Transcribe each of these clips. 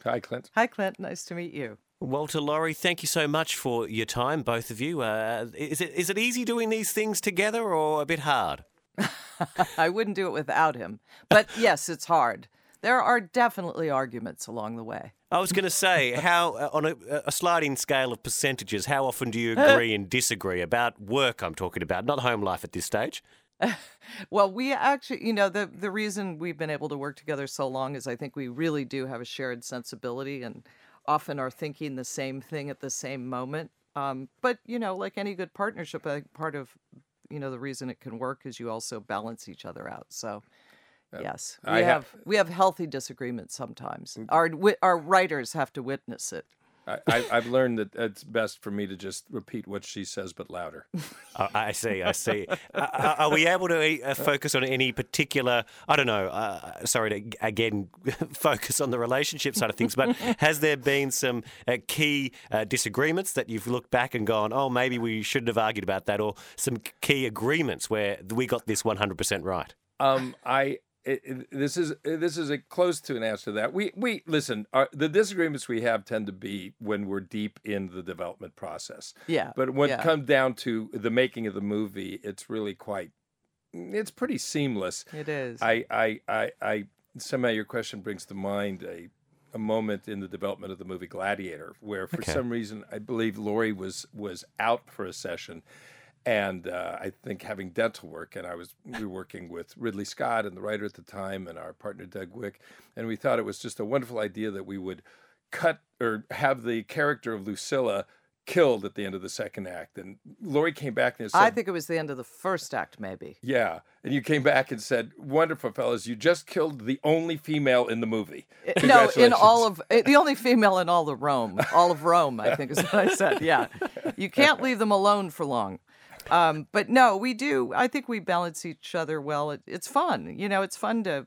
Hi, Clint. Hi, Clint. Nice to meet you. Walter, Laurie, thank you so much for your time, both of you. Is it easy doing these things together or a bit hard? I wouldn't do it without him. But yes, it's hard. There are definitely arguments along the way. I was going to say, how on a sliding scale of percentages, how often do you agree and disagree about work? I'm talking about, not home life at this stage. Well, we actually, the reason we've been able to work together so long is I think we really do have a shared sensibility and often are thinking the same thing at the same moment. But, like any good partnership, I think part of, the reason it can work is you also balance each other out. So, yes, we have healthy disagreements sometimes. Our writers have to witness it. I've learned that it's best for me to just repeat what she says, but louder. I see. Are we able to focus on any particular, I don't know, sorry to, again, focus on the relationship side of things, but has there been some key disagreements that you've looked back and gone, oh, maybe we shouldn't have argued about that, or some key agreements where we got this 100% right? This is a close to an answer to that. We listen. The disagreements we have tend to be when we're deep in the development process. Yeah. But when it comes down to the making of the movie, it's really it's pretty seamless. It is. I somehow your question brings to mind a moment in the development of the movie Gladiator, where for some reason I believe Laurie was out for a session. And I think having dental work, and we were working with Ridley Scott and the writer at the time and our partner Doug Wick, and we thought it was just a wonderful idea that we would cut or have the character of Lucilla killed at the end of the second act. And Laurie came back and said, I think it was the end of the first act, maybe. Yeah, and you came back and said, wonderful, fellas, you just killed the only female in the movie. No, the only female in all of Rome, I think is what I said. Yeah, you can't leave them alone for long. But no, we do. I think we balance each other well. It's fun. It's fun to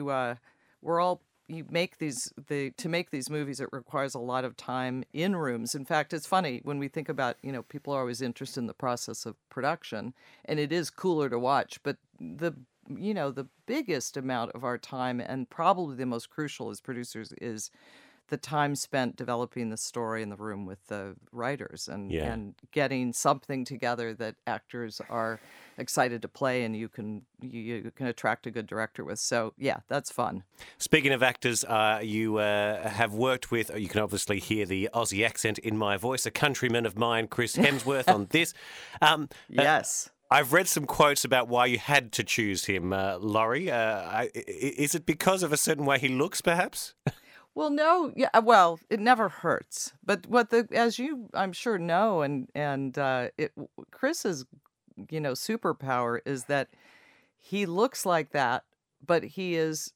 make these movies. It requires a lot of time in rooms. In fact, it's funny when we think about, people are always interested in the process of production, and it is cooler to watch. But the biggest amount of our time, and probably the most crucial as producers, is the time spent developing the story in the room with the writers and getting something together that actors are excited to play and you can attract a good director with. So, yeah, that's fun. Speaking of actors, you have worked with, you can obviously hear the Aussie accent in my voice, a countryman of mine, Chris Hemsworth, on this. Yes. I've read some quotes about why you had to choose him, Laurie. Is it because of a certain way he looks, perhaps? Well, no, well, it never hurts. But as you, I'm sure, know, and Chris's, superpower is that he looks like that, but he is,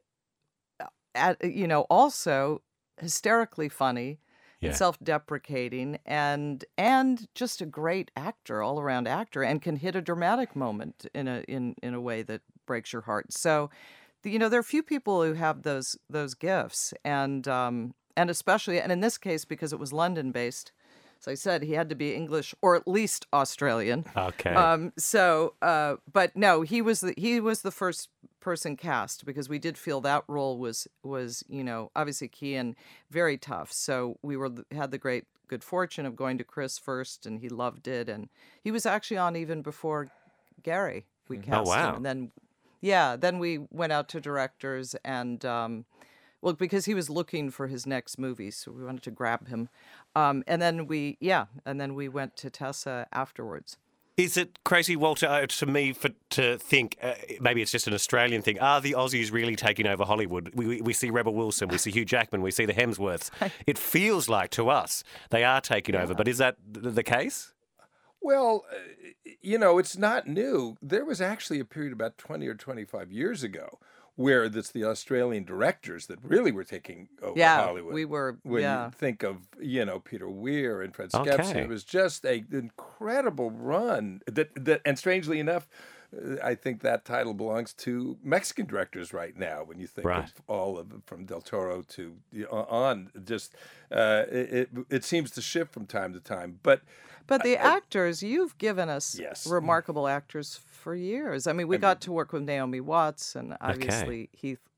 also hysterically funny, and self-deprecating, and just a great actor, all-around actor, and can hit a dramatic moment in a way that breaks your heart. So. There are few people who have those gifts, and especially, and in this case, because it was London-based, as I said, he had to be English or at least Australian. Okay. But no, he was the first person cast because we did feel that role was obviously key and very tough. So we had the good fortune of going to Chris first, and he loved it, and he was actually on even before Gary. We cast him, and then. Yeah, then we went out to directors and, because he was looking for his next movie, so we wanted to grab him. And then we went to Tessa afterwards. Is it crazy, Walter, to me to think, maybe it's just an Australian thing, are the Aussies really taking over Hollywood? We see Rebel Wilson, we see Hugh Jackman, we see the Hemsworths. It feels like to us they are taking over, but is that the case? Well, it's not new. There was actually a period about 20 or 25 years ago where it's the Australian directors that really were taking over Hollywood. We were. When you think of, Peter Weir and Fred Skepsis, it was just an incredible run. And strangely enough, I think that title belongs to Mexican directors right now. When you think of all of them, from Del Toro to on, just it seems to shift from time to time, But the actors, you've given us remarkable actors for years. I mean, we got to work with Naomi Watts and obviously Heath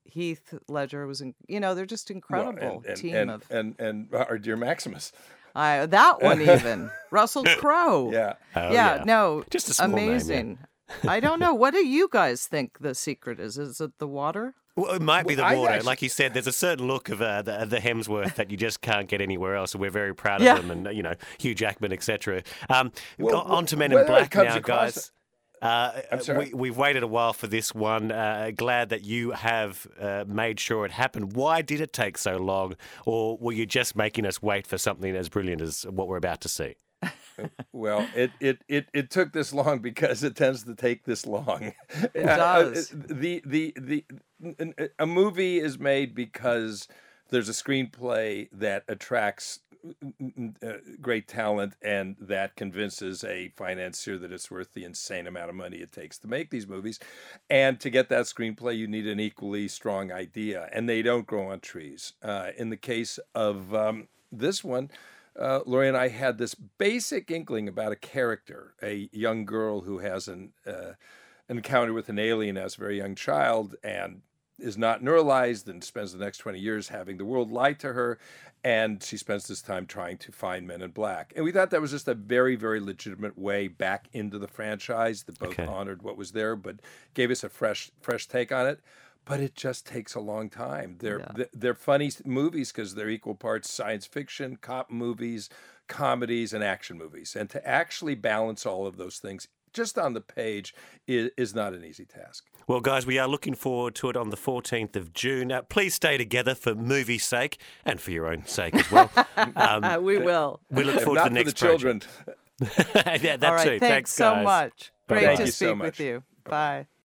Heath Ledger was, they're just incredible team of. And our dear Maximus. That one even. Russell Crowe. Yeah. Oh, yeah, no, just a small amazing. Name, I don't know. What do you guys think the secret is? Is it the water? Well, it might be the water. Like you said, there's a certain look of the Hemsworth that you just can't get anywhere else, and we're very proud of them, and Hugh Jackman, etc. On to Men in Black now, guys. I'm sorry. We've waited a while for this one. Glad that you have made sure it happened. Why did it take so long, or were you just making us wait for something as brilliant as what we're about to see? Well, it took this long because it tends to take this long. It does. A movie is made because there's a screenplay that attracts great talent and that convinces a financier that it's worth the insane amount of money it takes to make these movies. And to get that screenplay, you need an equally strong idea, and they don't grow on trees. In the case of this one, Laurie and I had this basic inkling about a character, a young girl who has an encounter with an alien as a very young child and is not neuralized and spends the next 20 years having the world lie to her. And she spends this time trying to find Men in Black. And we thought that was just a very, very legitimate way back into the franchise that both honored what was there, but gave us a fresh take on it. But it just takes a long time. They're funny movies because they're equal parts science fiction, cop movies, comedies, and action movies. And to actually balance all of those things just on the page is not an easy task. Well, guys, we are looking forward to it on the 14th of June. Please stay together for movie's sake and for your own sake as well. We will. We look forward to the next children. Yeah, that all right, too. Thanks guys. so much. Bye-bye. Great Thank to you speak so much. with you. Bye.